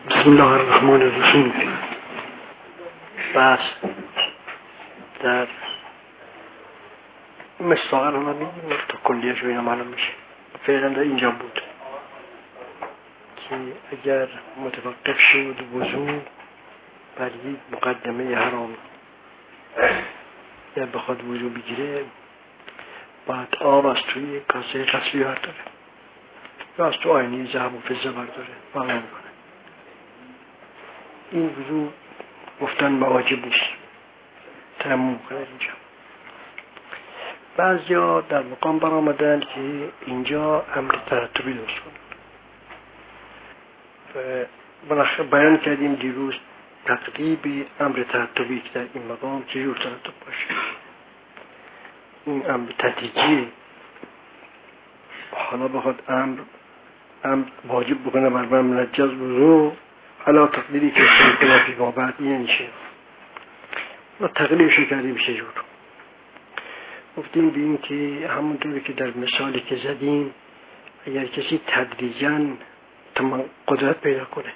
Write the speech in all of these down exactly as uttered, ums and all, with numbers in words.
بسم الله الرحمن الرحیم. بس در مستقر رو نمیدیم تا کلیهش رو اینا معلوم میشه. فعلا در اینجا بود که اگر متوقف شد وضو بر یک مقدمه حرام یا بخواد وضو بگیره، باید آب از توی کاسه غسلی برداره یا از تو آینه ذهب و فضه برداره. باید نمیکنه. این وضو گفتن واجب نیست، تیمم کنه. اینجا بعضیا در مقام برآمدن که اینجا امر ترتبی درست کنن. و بیان کردیم دیروز تقریبی امر ترتبی که در این مقام چجور ترتب باشه. این امر تدریجی، حالا بخواد امر امر واجب بکنه بر من منجز وضو حالا تقدیری که خلافی ما بعد این نیشه. ما تقلیبشو کردیم چجور. گفتیم بیم که همونطوری که در مثالی که زدیم، اگر کسی تدریجاً قدرت پیدا کنه،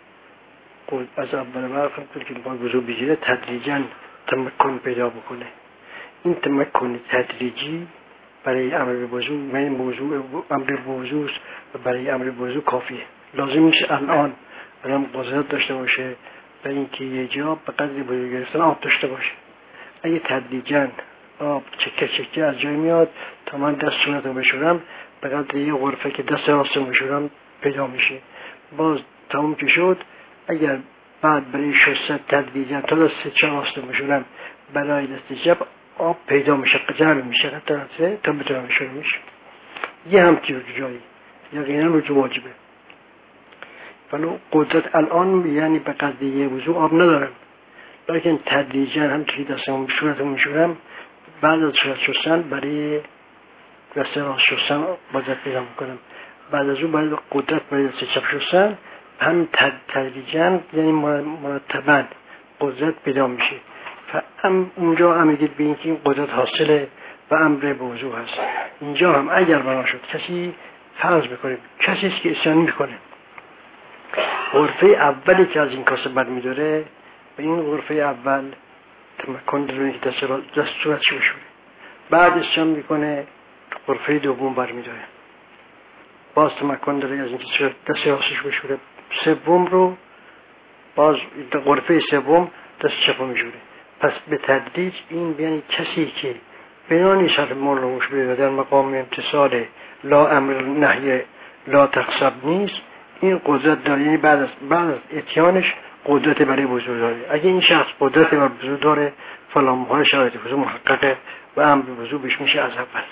از اول وقت همطور که باید وضو بگیره تدریجاً تمکن پیدا بکنه، این تمکن تدریجی برای امر به وضو، من موضوع امر به وضو و برای امر به وضو کافیه. لازم نیست الان الان قدرت داشته باشه برای اینکه یه جا به قدر وضو گرفتن آب داشته باشه. اگه تدریجاً آب چکه چکه از جای میاد تا من دست صورتم بشورم، به قدر یه غرفه که دست راستم بشورم پیدا میشه. باز تمام که شد، اگر بعد برای شستن تدریجاً تا دست چه راستم بشورم برای دست چپ آب پیدا میشه، جمع میشه قطعه تا بتونم بشورم میشه. یه همتی رو جایی یقینا رجوع واجبه. ولو قدرت الان یعنی به قدر یه وضو آب ندارم، لیکن تدریجاً هم که دستم صورتم میشورم بعد از صورت شستن برای دست راست شستن قدرت پیدا میکنم. بعد از اون باید قدرت برای دست چپ شستن هم تدریجاً یعنی مرتباً قدرت پیدا میشه. فهم اونجا هم میگید به اینکه این قدرت حاصله و امر به وضو هست. اینجا هم اگر بنا شد کسی فرض بکنه کسی است که اسیان میکنه، غرفه اولی که از این کاسه بر میداره به این غرفه اول تمکن داره که دست, دست صورتش بشوره، بعد اسیان میکنه غرفه دوم بر میداره، باز تمکن داره از اینکه دست راستش بشوره، سوم رو باز غرفه سوم دست چپ میشوره. پس به تدریج این یعنی کسی که بنانی شرط مولوش بیده در مقام امتصال لا امر نهی لا تقصب نیست، این قدرت داره. یعنی بعد از بعد از اتیانش قدرت برای وضو داره. اگه این شخص قدرت برای وضو داره فلان شرایط وضو محققه و امر به وضو بهش میشه از اول.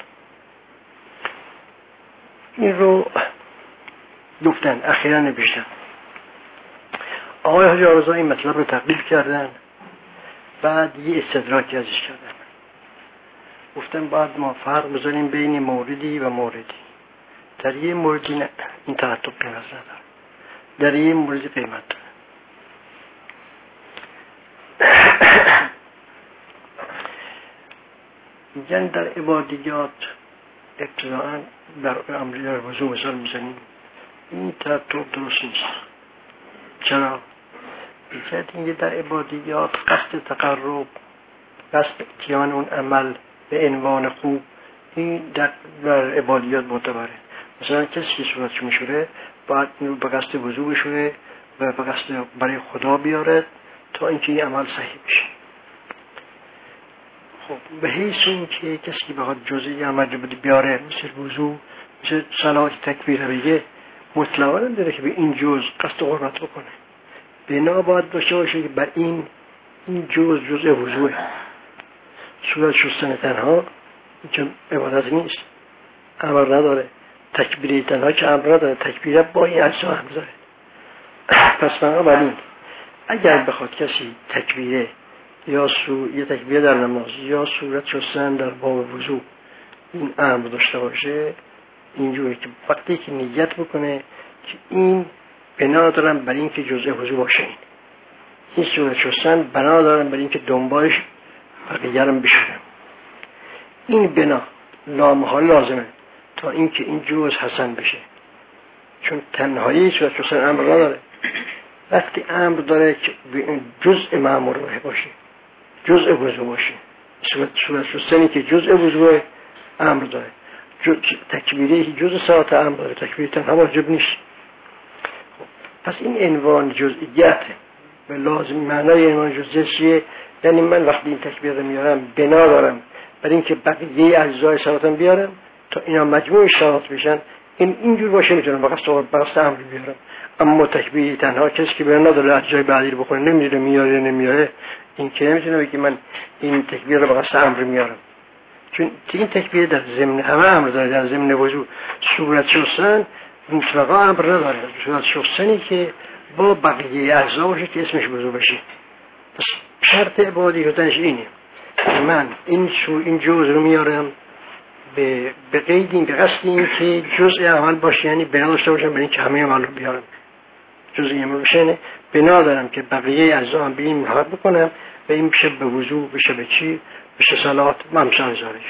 این رو گفتن اخیراً نوشتن. آقای حاجی آرزو این مطلب رو تقلیل کردن، بعد یه استدراکی ازش کردن. گفتن بعد ما فرق بذاریم بین موردی و موردی. در یه موردی نه این ترتب قیمت نداره، در یه موردی قیمت داره. میگن در عبادیات ابتداءً در امری در وضو مثال میزنیم، این ترتب درست نیست. چرا؟ میگن اینکه در عبادیات قصد تقرب، قصد اتیان اون عمل به عنوان خوب، این در, در عبادیات معتبره. مثلا کسی که صورتش میشوره باید اینو به قصد وضو بشوره و به قصد برای خدا بیاره تا اینکه این عمل صحیح بشه. خب به حیث این که کسی که بخواد جزئی عمل رو بیاره مثل وضو، مثل صلات تکبیر بگه، مطلقا داره که به این جز قصد قربت بکنه. بنا باید داشته باشه که بر این این جز جزء وضوه. صورت شستن تنها چون عبادت نیست، امر نداره. تکبیره تنها که امر نداره، تکبیره با این اجزا هم داره. پس بنابراین اگر بخواد کسی تکبیره یا سو یه تکبیره در نماز یا صورت شستن در باب وضو این امر داشته باشه، اینجوری که وقتی که نیت بکنه که این بنا دارن برای این که جزء وضو باشه، این این صورت شستن بنا دارن برای این که دنبالش بقیه هم بشورن، این بنا لامحال لازمه تا اینکه این جزء حسن بشه. چون تنهایی صورت شستن امر نداره، وقتی امر داره که جزء مأمور به باشه، جزء وضو باشه، صورت صورت شستنی که جزء وضو امر داره، تکبیری که جزء صلات امر داره، تکبیری تنها واجب نیست. پس این عنوان جزئیته و لازم معنای عنوان جزئیت چیه؟ یعنی من وقتی این تکبیر رو میارم بنا دارم برای اینکه بقیه اجزای صلاتم بیارم تا اینا مجموع صلات بشن. این اینجور باشه میتونم فقط صحبت بحث امر بیارم. اما تکبیر تنها کسی که بنا نداره اجزای بعدی رو بکنه نمیدونه میاره یا نمیاره، این که نمیتونه بگه من این تکبیر رو فقط امر میارم، چون این تکبیر در ضمن همه امر داره. در ضمن وضو صورت شستن مطلقا امر نداره، صورت شستنی که با بقیه اجزا باشه که اسمش وضو بشه. پس شرط عبادی شدنش اینه، من این شو این جزء رو میارم به به قید این به قصد این که جزء عمل باشه، یعنی بنا داشته باشم برای اینکه همه عمل رو بیارم جزء عمل بشه، بنا دارم که بقیه اجزا هم به این ملحق بکنم و این بشه به وضو، بشه به چی، بشه صلات ممسان زارش.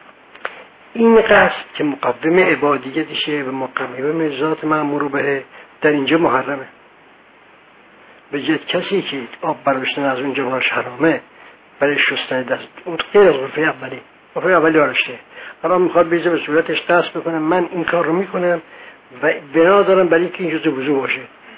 این قصد که مقوم عبادیتشه و مقوم ذات مأمور به در اینجا محرمه. به جد کسی که آب برداشتن از اونجا باش حرامه برای شستن دست، اون غیر از غرفه اولی، غرفه اولی داشته حالا میخواد بیزه به صورتش قصد بکنم من این کار رو میکنم و بنا دارم برای اینکه این جزء وضو باشه،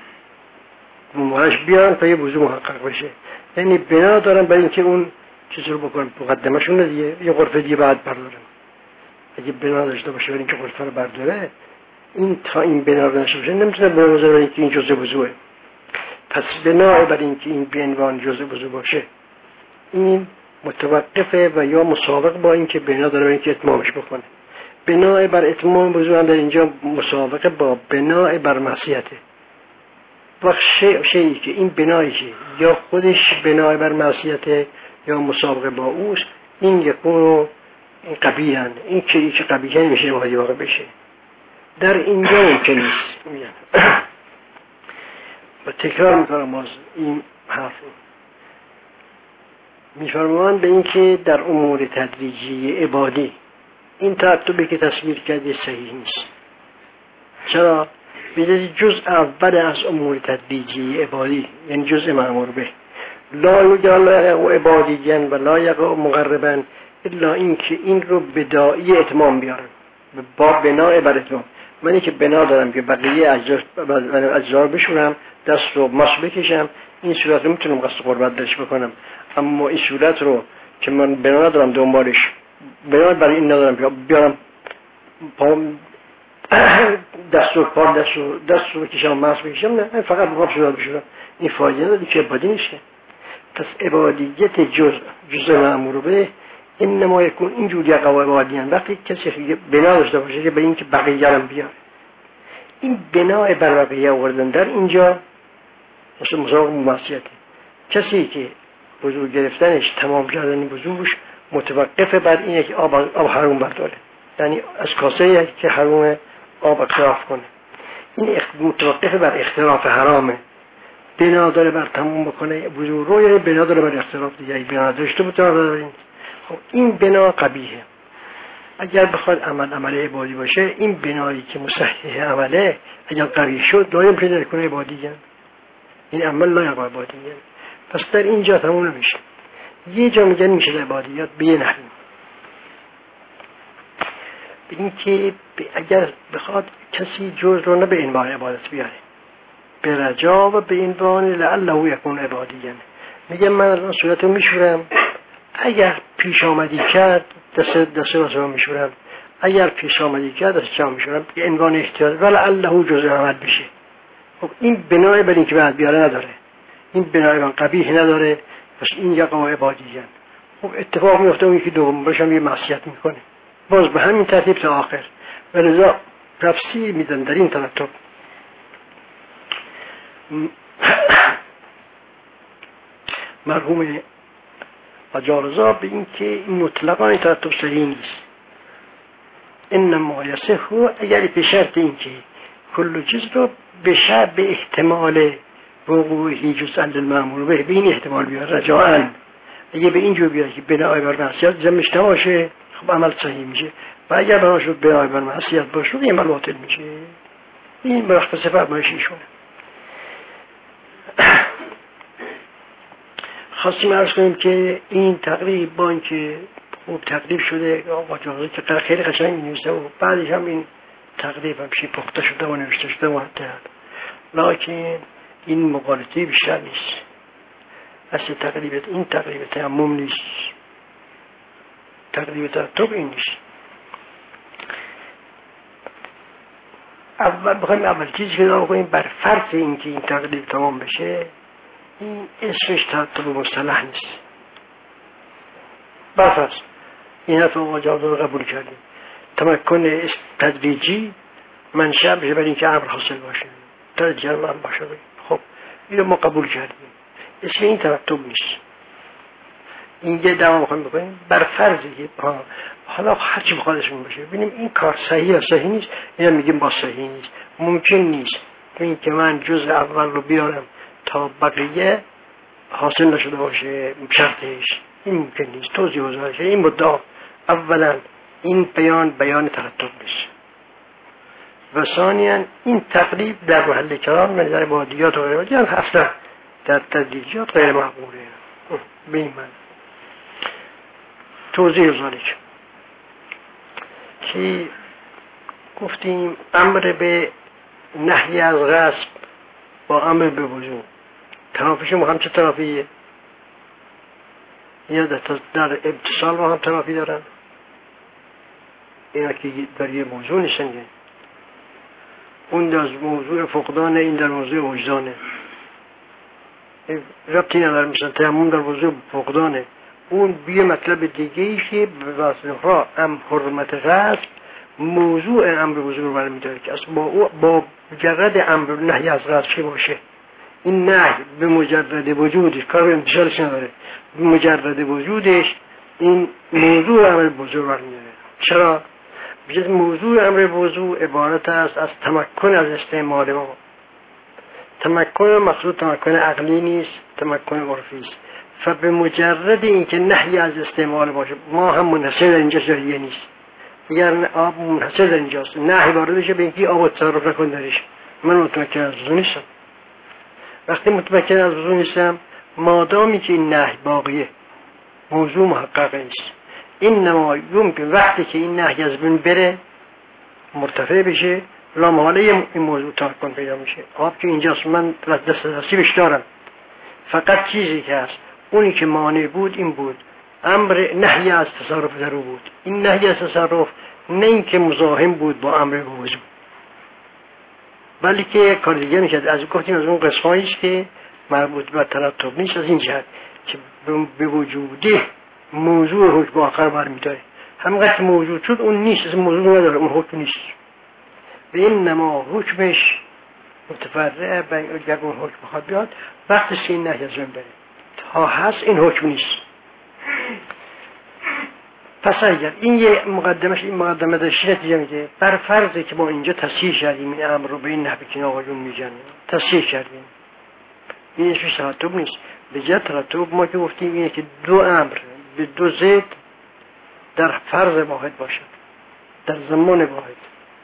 موقعش بیارم تا یه وضو محقق بشه، یعنی بنا دارم برای اینکه اون چیز رو بکنم مقدمشون دیگه یه غرفه دیگه بعد بردارم. اگه بنا داشته باشه برای اینکه غرفه رو برداره، این تا این بنا رو نشه باشه نمیتونه بنا بذاره برای اینکه این جزء وضوئه. پس بنا برای اینکه این به عنوان جزء وضو باشه این متوقفه و یا مسابق با اینکه بنا داره برای اینکه اتمامش بکنه. بنا بر اتمام وضو هم در اینجا مسابقه با بنا بر معصیته. وقت شیء شیئی که این بنایی که یا خودش بنا بر معصیته یا مسابقه با اوست، این یکونو این قبیحن، این که این که قبیحن میشه واقعی واقع بشه. در اینجا ممکن نیست. و تکرار میکنم از این حرف میفرمان به این که در امور تدریجی عبادی این ترتیبی که تصویر کرده صحیح نیست. چرا؟ بیدید جزء اول از امور تدریجی عبادی یعنی جزء مأمور به لا یقع عبادیاً و لا یقع مقرباً الا این که این رو بداعی اتمام بیارن با بنای بر اتمام. منی که بنا دارم که بقیه اجزا رو بشورم، دست رو ماس بکشم، این صورت رو میتونم قصد قربت درش بکنم، اما این صورت رو که من بنا ندارم دنبالش بنا برای این ندارم بیارم پام دست رو پا دست رو دست رو بکشم ماس بکشم، نه فقط بخواب صورت بشورم، این فایده نداره که عبادی نیست. پس عبادیت جزء جزء مأمور به انما یکون اینجوری قواعد عادیان وقتی کسی بنا داشته باشه که به این که بقیه هم بیاره. این بنا بر بقیه آوردن در اینجا مثل مسابقه معصیته. کسی که وضو گرفتنش تمام کردن وضوش متوقف بر اینه که آب آب حرام برداره، یعنی از کاسه که حرام آب اقتراف کنه، این متوقف بر اختراف حرامه. بنا داره بر تمام بکنه وضو رو، یعنی بنا داره بر اختراف دیگه بنا داشته بتونه. خب این بنا قبیحه. اگر بخواد عمل عمل عبادی باشه، این بنایی که مصحح عمله اگر قبیح شد دایم پیدا کنه عبادیه، این عمل لا یقع عبادیه. پس در اینجا تموم نمیشه. یه جا میگن میشه عبادیات به یه نحوی، به این که اگر بخواد کسی جز رو نه به عنوان عبادت بیاره، به رجا و به عنوان لعله یکون عبادیه، میگم من الان صورتو میشورم، اگر پیش آمدی کرد دست دست رو میشورم، اگر پیش آمدی کرد دست چم میشورم به عنوان احتیاط ولی الله جزء عمل بشه. خب این بنای بر این که بعد بیاره نداره، این بنای من قبیح نداره، پس این یقع عبادیه. خب اتفاق میفته اون که دوم باشم یه معصیت میکنه، باز به همین ترتیب تا آخر. ولذا تفسیر میدن در این ترتیب مرحوم اجارزا به این که این مطلقا این ترتیب صحیح نیست. انما یصح اگر به شرط این که کل چیز رو به شرط به احتمال وقوعی جزء للمأمور به این احتمال بیار رجاءً، اگه به اینجور بیاد که بنای بر معصیت زمش نباشه خب عمل صحیح میشه، و اگر بناش بنای بر معصیت باشه این عمل باطل میشه. این برخص فرمایشی شونه. خواستیم عرض کنیم که این تقریب با اینکه خوب تقریب شده آقا جاوید که خیلی قشنگ می‌نویسه و بعدش هم این تقریب هم چی پخته شده و نوشته شده و حتی لکن این مقالطه بیشتر نیست. اصل تقریبت این تقریب تیمم نیست، تقریب ترتب این نیست. اول بخوایم اول چیزی که نگاه کنیم بر فرض اینکه این تقریب تمام بشه، این اسمش ترتب مصطلح نیست. بر فرض این حرف آقا جاوید رو قبول کردیم، تمکن تدریجی منشأ بشه برای اینکه امر حاصل باشه، تدریجی امر باشه. خب اینو ما قبول کردیم، اسم این ترتب نیست. این یه دوام میخوایم بکنیم بر فرضی که حالا هرچی بخوادشون باشه ببینیم این کار صحیح یا صحیح نیست. اینا میگیم با صحیح نیست، ممکن نیست این که من جزء اول رو بیارم تا بقیه حاصل نشده باشه شرطش، این ممکن نیست. توضیح وزارشه این مدعا اولا این بیان بیان ترتب نیست و ثانیا این تقریب در محل کلام من در بادیات و غیره بادیات اصلا در تدریجات غیر مقبوله. ببین من توضیح ذالک که گفتیم امر به نهی از غصب با امر به وضو تنافیش ما هم چه تنافیه؟ یا در اتصال ما هم تنافی دارن؟ اینا که در یه موضوع نیستن، اون در موضوع فقدانه، این در موضوع وجدانه، ربطی نداره. مثلا تیمم در موضوع فقدانه، اون بیه مطلب دیگه ایشه به واسطه را ام حرمت غصب موضوع امر وضو رو برمی داره که اصلا با, او با مجرد امر نهی از غصب چه باشه، این نهی به مجرد وجودش کار به انتشارش نداره، به مجرد وجودش این موضوع امر وضو رو برمی داره. چرا؟ بجد موضوع امر وضو عبارت است از تمکن از استعمال ما. تمکن مقصود تمکن عقلی نیست، تمکن عرفی است. فبه مجرد اینکه نهی از استعمال باشه ما هم منحصر در اینجا جریه نیست. اگر آب منحصر در اینجاست نهی وارد بشه به اینکه آب تصرف نکن درش، من متمکن از وضو نیستم. وقتی متمکن از وضو نیستم مادامی که این نهی باقیه موضوع محقق نیست. این نما یمکن وقتی که این نهی از بین بره مرتفع بشه لامحاله این موضوع تمکن پیدا میشه. آب که اینجاست من دست دستی بش دارم، فقط چیزی که هست اونی که مانع بود این بود امر نهی از تصرف در او بود. این نهی از تصرف نه این که مزاحم بود با امر وضو، بلکه کار دیگه میشد. از گفتیم از اون قسمایی است که مربوط به ترتب نیست، از این جهت که به وجوده موضوع حکم آخر برمی‌داره. همینقدر که موجود شد اون نیست، از موضوع نداره، اون حکم نیست. به این نما حکمش متفرعه اگر اون حکم بخواد بیاد وقتی که این نهی از بین بره تا هست این حکم نیست. پس اگر این یه مقدمش این مقدمه داشتی نتیجه میده بر فرضی که ما اینجا تصحیح کردیم این امر رو به این نحوی که آقایون میگن تصحیح کردیم، این اسمش ترتب نیست. به جای ترتب ما که گفتیم اینه که دو امر به دو ضد در فرض واحد باشد، در زمان واحد.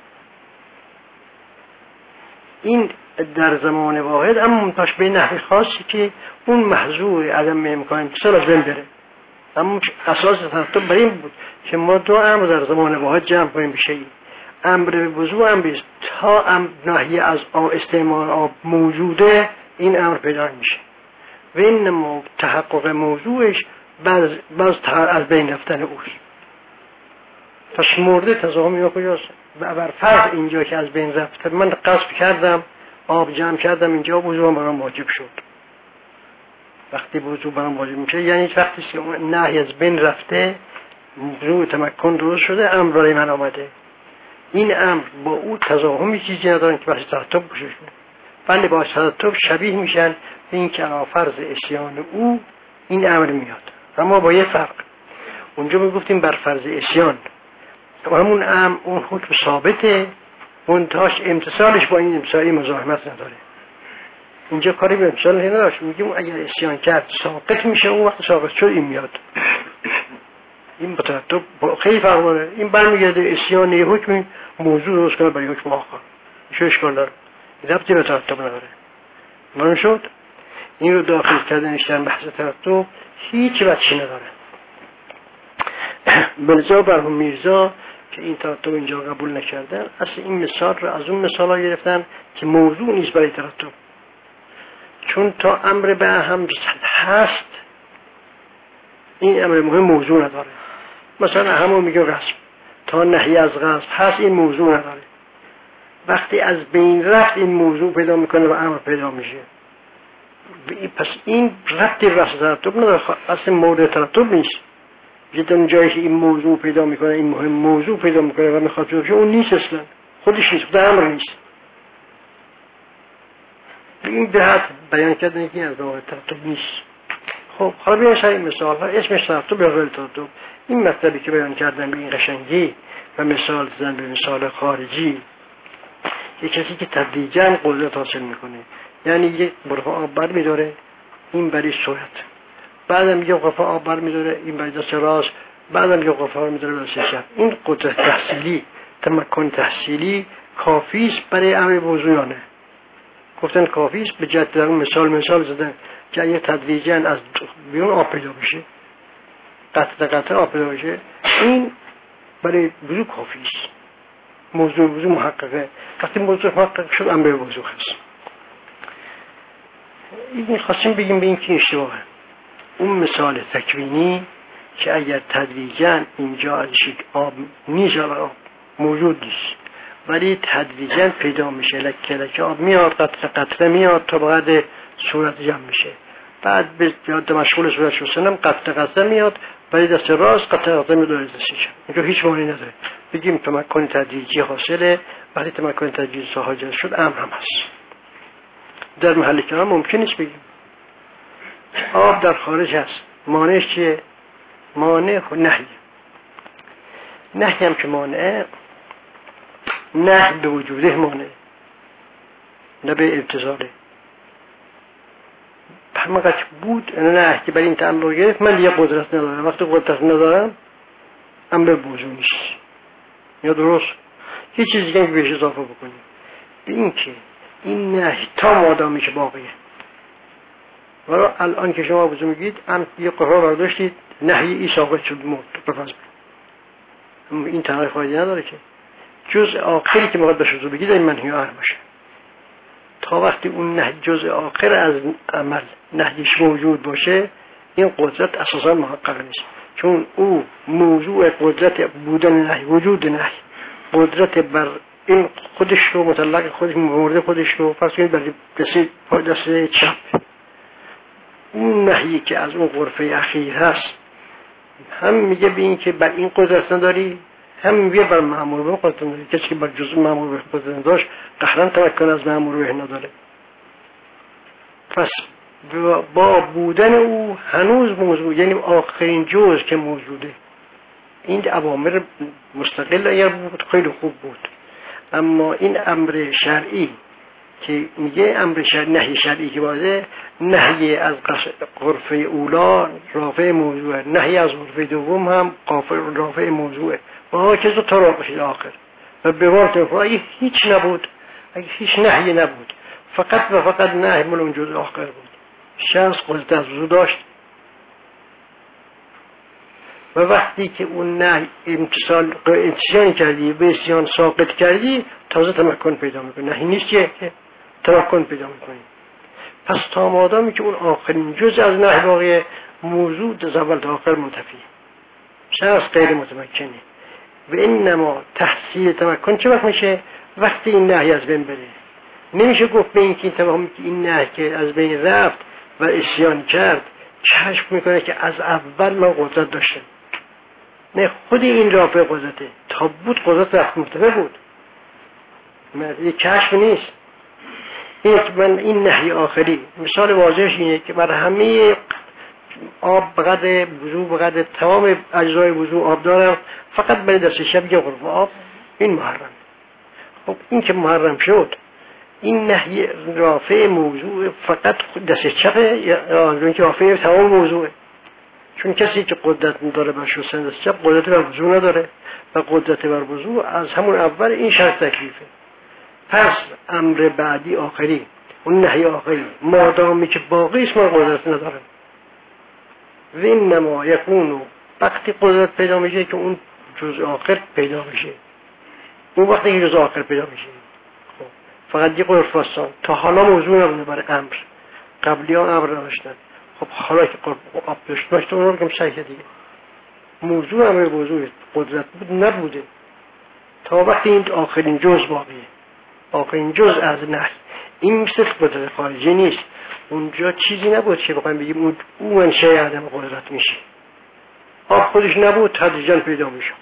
این در زمان واحد اما منتاش به نحوی خاصی که اون محظور عدم امکان امتصال از بین بره. اما اساس ترتب بر این بود که ما دو امر در زمان واحد جمع کنیم بشه. امر به وضو امر تا امر نهی از استعمال آب موجوده این امر پیدا میشه و این تحقق موضوعش باز باز از بین رفتن اوست. پس مورد تضاهمی یا کجاست؟ بر فرض اینجا که از بین رفته من قصد کردم آب جمع کردم اینجا وضو برام واجب شد. وقتی وضو برام واجب میشه یعنی وقتی که نهی از بین رفته موضوع تمکن درست شده امر برای من آمده. این امر با او تضاهمی چیزی ندارن که بحث ترتب بشه. بله با ترتب شبیه میشن به این که علا فرض اسیان او این امر میاد، اما با یه فرق. اونجا میگفتیم بر فرض اسیان و همون امر اون حکم ثابته منتهاش امتصالش با این امتصالی مزاحمت نداره. اینجا کاری به امتصال نداشت. میگیم اگر اسیان کرد ساقط میشه، اون وقت ساقط شد این میاد. این با ترتب خیلی فرق داره. این برمیگرده اسیان یه حکم موضوع روز کنه برای حکم آخر، چه اشکال داره؟ ربطی به ترتب نداره. معلوم شد؟ این رو داخل کردنش در بحث ترتب هیچ وجهی نداره. بلزا برهم میرزا که این ترتب اینجا قبول نکردن، اصل این مثال رو از اون مثال ها گرفتن که موضوع نیست برای ترتب، چون تا امر به هم هست این امر مهم موضوع نداره. مثلا همون میگه غصب، تا نهی از غصب هست این موضوع نداره. وقتی از بین رفت این موضوع پیدا میکنه و امر پیدا میشه. پس این ربطی رفت ترتب نداره، اصلا مورد ترتب نیست. یه اون جایی که این موضوع پیدا میکنه، این مهم موضوع پیدا میکنه و میخواد پیدا بشه، اون نیست اصلا، خودش نیست، خود امر نیست. این جهت بیان کردن که از مورد ترتب نیست. خب حالا بیاین سر این مثال ها، اسمش ترتب یا غیر ترتب. این مطلبی که بیان کردن به این قشنگی و مثال زدن به مثال خارجی، یک کسی که تدریجاً قدرت حاصل میکنه، یعنی یک برف آب بر میداره، این برای سرعت، بعدم یه قفا آب بر میداره، این برای دست راست، بعدم یه قفا میداره برای دست چپ. این قدرت تحصیلی، تمکن تحصیلی کافیست برای امر موضوعانه. گفتن کافیست به جهت در اون مثال مثال زدن که اگه تدریجاً از بیرون آب پیدا بشه، قطع قطع آب پیدا بشه، این برای وضوع کافیست. موضوع وضوع محققه. وقتی موضوع محقق شد امر وضوع هست. این خواستیم بگیم به این که اشتباهه. اون مثال تکوینی که اگر تدریجاً اینجا ازش آب نیست، آب موجود نیست، ولی تدریجاً پیدا میشه، لکه لکه آب میاد، قطره قطره میاد تا بعد صورت جمع میشه، بعد به یاد مشغول صورت شستنم قطره قطره میاد، ولی دست راست قطره قطره میاد دست چپ. اینجا هیچ معنی نداره. بگیم تمکن تدریجی حاصله، ولی تمکن تدریجی حاصل شد امر هم هست. در محل کلام ممکن نیست بگیم آب در خارج هست، مانعش چیه؟ مانع و نهی. نهی هم که مانع، نهی به وجوده مانع، نه به ابتذاله. همقدر بود نهی که برای این تعمل گرفت، من دیگه قدرت ندارم. وقتی قدرت ندارم امر بوجود نیست. یا درست هیچ چیزی که بهش اضافه بکنیم به این که این نهی تا مادامی که باقیه. ولی الان که شما بزرگ میگید ام یه قرار برداشتید نهی ای ساقط شد مرد بفرض، اما این تنهای فایده نداره که جزء آخری که مقدر شد بگید این منهی آخر باشه. تا وقتی اون نهی جزء آخر از عمل نهیش موجود باشه، این قدرت اساسا محقق نیست، چون او موضوع قدرت بودن نهی، وجود نهی، قدرت بر این خودش رو مطلق خودش مورد خودش رو فرض کنید برای دست دست چپ، اون نهی که از اون غرفه اخیر هست هم میگه به این که بر این قدرت نداری، هم میگه بر مأمور به قدرت نداری. کسی که بر جزء مأمور به قدرت نداشت قهرن تمکن از مأمور به نداره. پس با بودن او هنوز موضوع، یعنی آخرین جزء که موجوده، این اوامر مستقل اگر بود خیلی خوب بود، اما این امر شرعی که میگه امر شرعی، نهی شرعی که باشه، نهی از غرفه اولا رافع موضوعه، نهی از غرفه دوم هم رافع موضوعه و ها که تا رافع آخر. و به وارد اگه هیچ نبود، اگه هیچ نهی نبود، فقط و فقط نهی مال اون جزء آخر بود، شخص قدرت از وضو داشت و وقتی که اون نهی امتصال امتثال کردی به اسیان ساقط کردی، تازه تمکن پیدا میکنی. نهی نیست که تمکن پیدا میکنی. پس تا مادامی که اون آخرین جزء از نهی باقیه، موضوع از اول تا آخر منتفی، شخص غیر متمکنه. و اینما تحصیل تمکن چه وقت میشه؟ وقتی این نهی از بین بره. نمیشه گفت به این که این تمام که این نهی که از بین رفت و اسیان کرد کشف میکنه که از اول ما قدرت داشتیم. نه، خود این رافع قدرته، تا بود قدرت رفت مرتفع بود، یک کشف نیست. یک من این نهی آخری مثال واضحش اینه که بر همه آب بقدر وضو، بقدر تمام اجزای وضو آب دارم، فقط برای دست شب یه غرفه آب، این محرم. خب این که محرم شد، این نهی رافع موضوع فقط دست چپه یا اینکه رافع تمام موضوعه؟ چون کسی که قدرت نداره بر شستن دست چپ قدرت بر وضو نداره و قدرت بر وضو از همون اول این شرط تکلیفه. پس امر بعدی آخری اون نهی آخری مادامی که باقی است ما قدرت ندارم. و اینما یکونو وقتی قدرت پیدا میشه که اون جز آخر پیدا میشه. اون وقتی که جز آخر پیدا میشه خب فقط یه قدرت فاستان تا حالا موضوع نبوده برای امر. قبلی ها امر نداشتن. خب حالا که آب داشت داشت اون رو کم صحیح دیگه موضوع امر موضوع قدرت بود نبوده تا وقتی این آخرین جز باقیه. آخرین جز از نهی این مثل قدرت خارجی نیست. اونجا چیزی نبود که بخوایم بگیم اون اون منشأ عدم قدرت میشه. آب خودش نبود تدریجا پیدا میشه.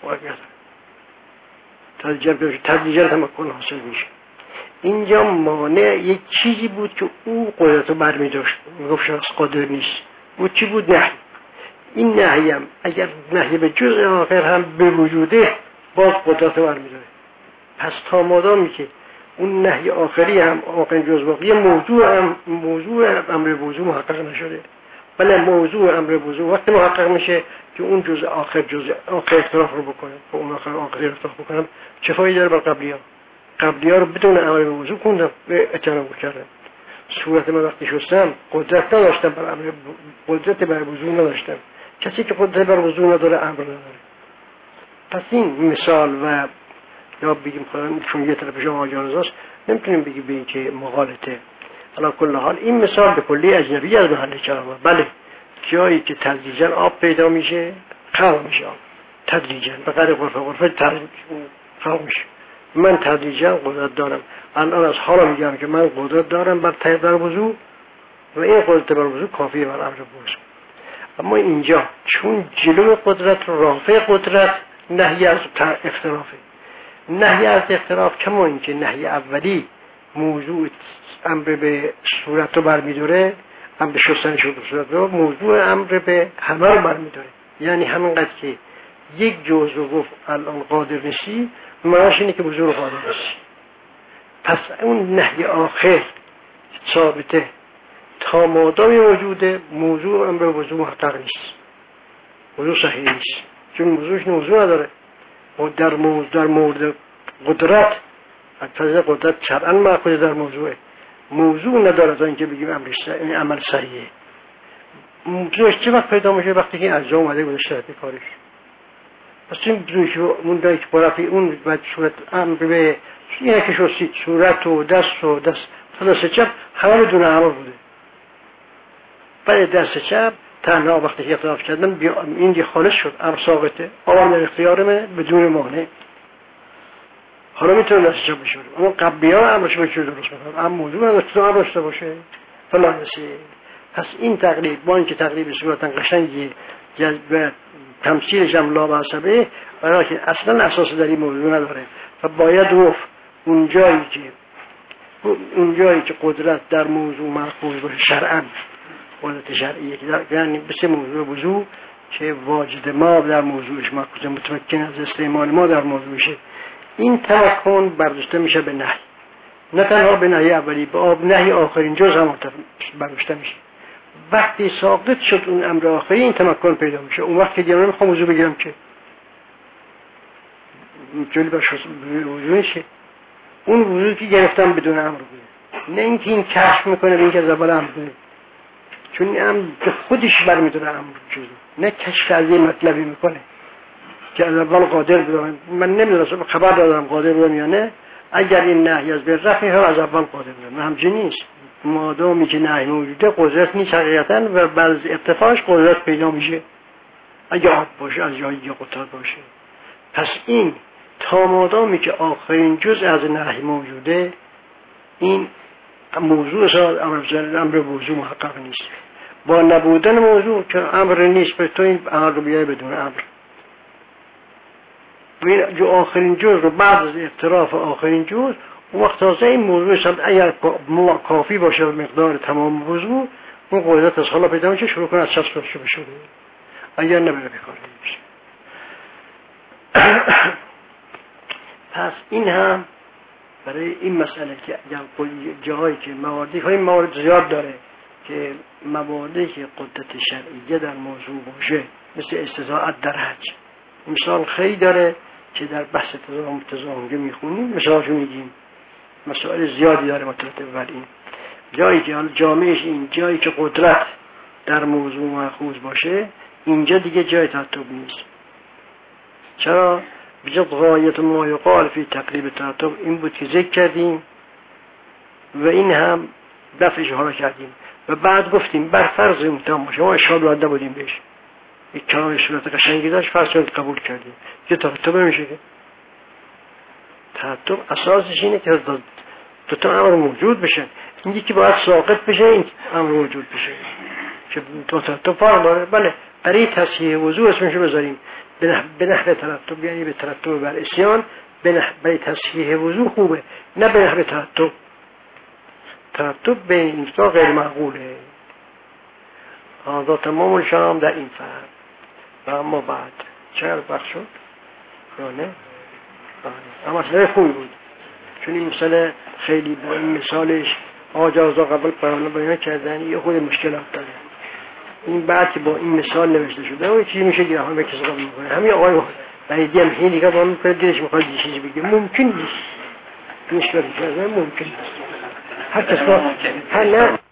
تدریجا پیدا میشه تدریجا تمکن حاصل میشه. اینجا مانع یک چیزی بود که او قدرت رو برمی داشت. میگفت شخص قادر نیست. او چی بود؟ نهی. این نهی هم اگر نهی به جزء آخر هم به وجوده باز قدرت رو برمی داره. پس تا مادامی که اون نهی آخری هم آخرین جز باقی موضوع هم موضوع امر وضو محقق نشده. بله موضوع امر وضو وقتی محقق میشه که اون جز آخر جز آخر اختراف رو بکنه و اون آخر آخر اختراف بکنم چه فایده داره بر قبلی ها؟ قبلی ها رو بدون امر وضو کندم و اعتراف کردم. صورت من وقتی شستم قدرت نداشتم بر امر قدرت بر وضو نداشتم. کسی که قدرت بر وضو نداره امر نداره. پس این مثال و یا بگیم خودم چون یه طرف شما آجانزاست نمیتونیم بگیم به این که مغالطه. حالا کل حال این مثال به کلی اجنبی از محل کلامه. بله جایی که تدریجا آب پیدا میشه خلق میشه آب تدریجا به قدر غرفه غرفه خلق میشه. من تدریجا قدرت دارم. الان از حالا میگم که من قدرت دارم بر تایید بر وضو و این قدرت بر وضو کافیه بر امر وضو. اما اینجا چون جلو قدرت رافع قدرت نهی از اختلافه. نهی از اختلاف کما این که نهی اولی موضوع امر به صورت رو برمیداره امر به شستن شد صورت رو موضوع امر به همه رو برمیداره. یعنی همینقدر که یک جزء رو گفت الان قادر نیستی معناش اینه که وضو رو قادر نیستی. پس اون نهی آخر ثابته تا مادامی موجوده موضوع امر وضو محقق نیست. وضو صحیح نیست چون موضوعش موضوع نداره. و در موضوع در مورد قدرت اصلا قدرت شرعاً مأخوذ در موضوع موضوع نداره تا اینکه بگیم امر این عمل صحیحه. موضوعش چه وقت پیدا میشه؟ وقتی که اجزا اومده گذاشته به کارش. پس این موضوعش اون دایک برافی اون بعد صورت امر به یعنی که شوسی صورت و دست و دست دست چپ همه بدون امر بوده. بعد دست چپ تنها وقتی که اختلاف کردن این دیگه خالص شد امر ثابته آوام در اختیارمه بدون مانع. حالا میتونه دست چپ بشه اما قبلی ها امرش به چه درست میکنم اما موضوع هم تو امر داشته باشه فلان نسی. پس این تقریب با اینکه تقریب صورتا قشنگی جذب تمثیلش هم لامصبه برای که اصلا اساس در این موضوع نداره و باید گفت اون جایی که اون جایی که قدرت در موضوع مأخوذ باشه شرعاً قدرت شرعیه که یعنی بسه موضوع وضو که واجد ما در موضوعش مأخوذ متمکن از استعمال ما در موضوعشه این تمکن برداشته میشه به نهی. نه تنها به نهی اولی به آب نهی آخرین جز هم برداشته میشه. وقتی ساقط شد اون امر آخری این تمکن پیدا میشه. اون وقت که دیگه نمیخوام وضو بگیرم که جلی باشه وضو نشه. اون وضو که گرفتم بدون امر بوده نه اینکه این کشف میکنه به اینکه از اول امر بوده چون این امر که خودش برمیداره امر جزو نه کشف از این مطلبی میکنه که از اول قادر بودم. من نمیدونم خبر دادم قادر بودم یا نه. اگر این نهی از بر رفت هم از اول قادر بودم همچنین نیست. مادامی که نهی موجوده قدرت نیست حقیقتا و بعض ارتفاعش قدرت پیدا میشه اگه آب باشه از جایی یا قدرت باشه. پس این تا مادامی که آخرین جز از نهی موجوده این موضوع اصلا امر وضو محقق نیست. با نبودن موضوع که امر نیست به تو این امر رو بیای بدون امر و جو آخرین جز رو بعد از اعتراف آخرین جز اون وقت تازه این موضوع اصلا اگر کافی باشه مقدار تمام وضو اون قدرت از حالا پیدا میشه شروع کنه از شخص کنشه بشوره اگر نبره بکار نمیشه. پس این هم برای این مسئله که جایی که مواردی های موارد زیاد داره که مواردی که قدرت شرعیه در موضوع باشه مثل استطاعت در حج مثال خیلی داره که در بحث تزاهم تزاهم که میخونیم مثالشو میگیم مسائل زیادی داره مترتب بر این جایی که جامعهش این جایی که قدرت در موضوع مأخوذ باشه، اینجا دیگه جای ترتب نیست. چرا؟ بجد غایت ما یقال فی تقریب ترتب این بود که ذکر کردیم و این هم دفعش حالا کردیم و بعد گفتیم بر فرض امتحان باشه، ما اشکال رده بودیم بهش، یک کلام صورت قشنگی داشت، فرض شد قبول کردیم که ترتب نمیشه. که ترتب اساسش اینه که دو تا امر موجود بشن، این یکی باید ساقط بشه، این امر موجود بشه که دو ترتب فرق داره. بله برای تصحیح وضوع اسمشو بذاریم به نحو ترتب، یعنی به ترتب بر عصیان، برای تصحیح وضوع خوبه، نه به نحو ترتب. ترتب به این طور غیر معقوله. آنها تمام شام در این فرق و اما بعد چقدر وقت شد یا نه؟ اما اصلا خوبی بود، چون این مثال خیلی با این مثالش آجازا قبل پرانه بیان کردن یه خود مشکلات داره. این بعد که با این مثال نوشته شده و چیزی میشه گیره همه کسی قبل میکنه. همین آقای بریدی هم این دیگه با همون کنه دیرش میخواد یه چیزی بگه، ممکن نیست. مشکلاتی کردن ممکن نیست. هر کس با هر نه